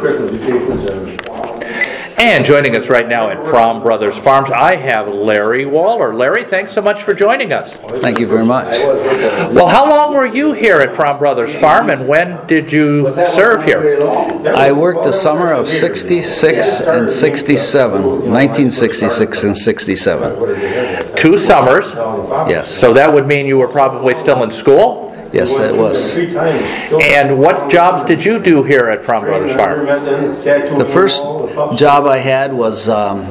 And joining us right now at Fromm Brothers Farms, I have Larry Waller. Larry, thanks so much for joining us. Thank you very much. Well, how long were you here at Fromm Brothers Farm, and when did you serve here? I worked the summer of 66 and 67, 1966 and 67. 2 summers. Yes. So that would mean you were probably still in school? Yes, it was. And what jobs did you do here at Fromm Brothers Farm? The first job I had was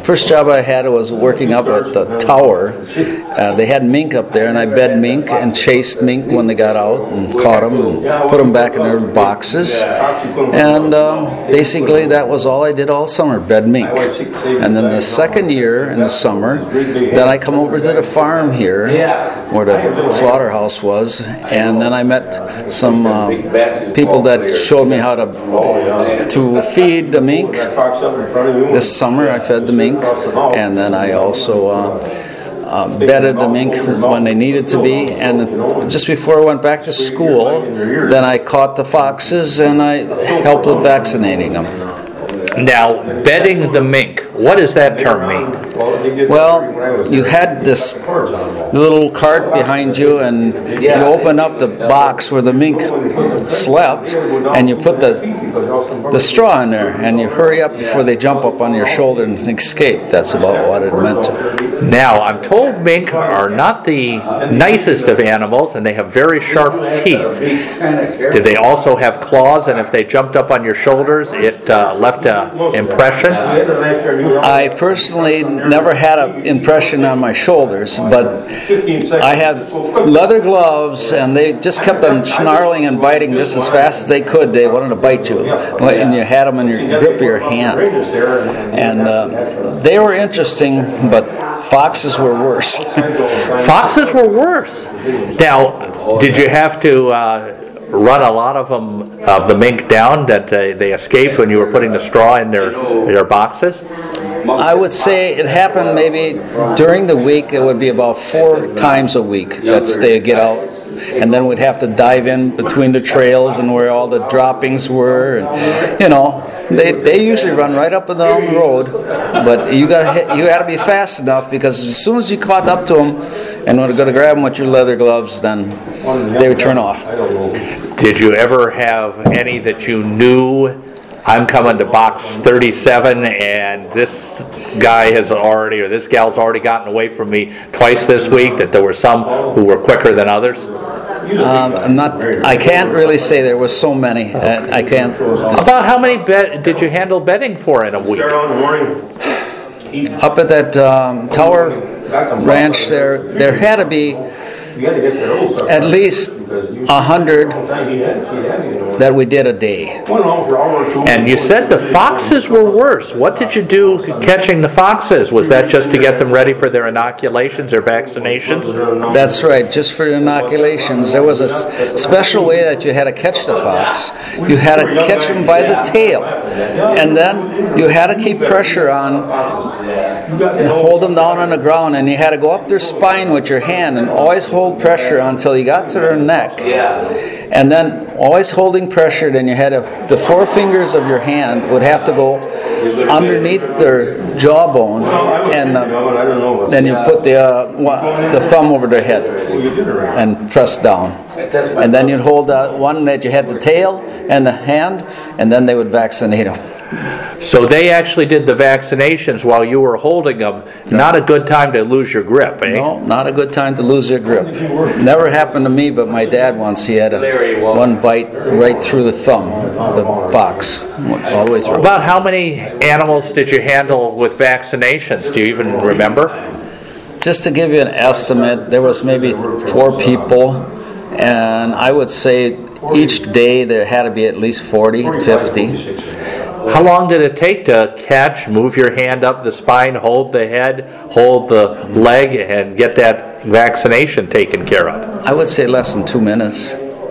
working up at the tower. They had mink up there, and I bed mink and chased mink when they got out and caught them and put them back in their boxes. And basically that was all I did all summer, bed mink. And then the second year in the summer, then I come over to the farm here where the slaughterhouse was, and then I met some people that showed me how to feed the mink. This summer I fed the mink, and then I also bedded the mink when they needed to be. And just before I went back to school, then I caught the foxes and I helped with vaccinating them. Now, bedding the mink, what does that term mean? Well, you had this little cart behind you, and you open up the box where the mink slept, and you put the straw in there, and you hurry up before they jump up on your shoulder and escape. That's about what it meant. Now, I'm told mink are not the nicest of animals, and they have very sharp teeth. Did they also have claws, and if they jumped up on your shoulders, it left an impression? I personally never had an impression on my shoulders, but I had leather gloves, and they just kept on snarling and biting just as fast as they could. They wanted to bite you, and you had them in your grip of your hand. And they were interesting, but foxes were worse. Foxes were worse. Now, did you have to run a lot of them, the mink down, that they escaped when you were putting the straw in their boxes? I would say it happened maybe during the week. It would be about 4 times a week that they get out, and then we'd have to dive in between the trails and where all the droppings were, and they usually run right up and down the road, but you got to be fast enough, because as soon as you caught up to them and were going to grab them with your leather gloves, then they would turn off. Did you ever have any that you knew, I'm coming to box 37 and this guy this gal's already gotten away from me twice this week, that there were some who were quicker than others? I can't really say there was so many. I can't. About how many did you handle bedding for in a week? Up at that tower ranch there had to be at least 100 that we did a day. And you said the foxes were worse. What did you do catching the foxes? Was that just to get them ready for their inoculations or vaccinations? That's right, just for inoculations. There was a special way that you had to catch the fox. You had to catch them by the tail, and then you had to keep pressure on and hold them down on the ground, and you had to go up their spine with your hand and always hold pressure until you got to their neck. And then always holding pressure, then you had the 4 fingers of your hand would have to go underneath their jawbone, and then you put the thumb over their head and press down. And then you'd hold one that you had the tail and the hand, and then they would vaccinate them. So they actually did the vaccinations while you were holding them. No. Not a good time to lose your grip, eh? No, not a good time to lose your grip. Never happened to me, but my dad once, he had one bite right through the thumb, the fox, all the way through. About how many animals did you handle with vaccinations? Do you even remember? Just to give you an estimate, there was maybe 4 people, and I would say each day there had to be at least 40, 50. How long did it take to catch, move your hand up the spine, hold the head, hold the leg, and get that vaccination taken care of? I would say less than 2 minutes.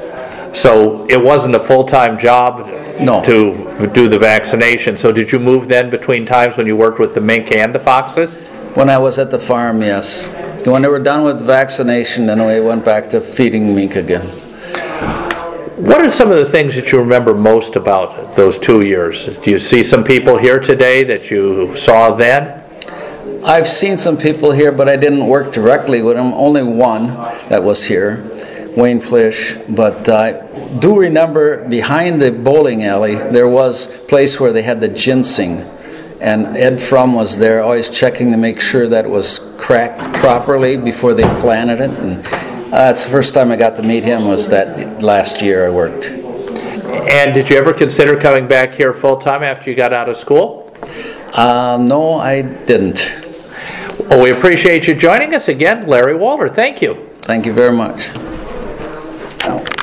So it wasn't a full-time job No. to do the vaccination. So did you move then between times when you worked with the mink and the foxes? When I was at the farm, yes. When they were done with the vaccination, then we went back to feeding mink again. What are some of the things that you remember most about those 2 years? Do you see some people here today that you saw then? I've seen some people here, but I didn't work directly with them. Only one that was here, Wayne Flish. But I do remember behind the bowling alley, there was a place where they had the ginseng. And Ed Frum was there, always checking to make sure that it was cracked properly before they planted it. And it's the first time I got to meet him was that last year I worked. And did you ever consider coming back here full-time after you got out of school? No, I didn't. Well, we appreciate you joining us again, Larry Walter. Thank you. Thank you very much.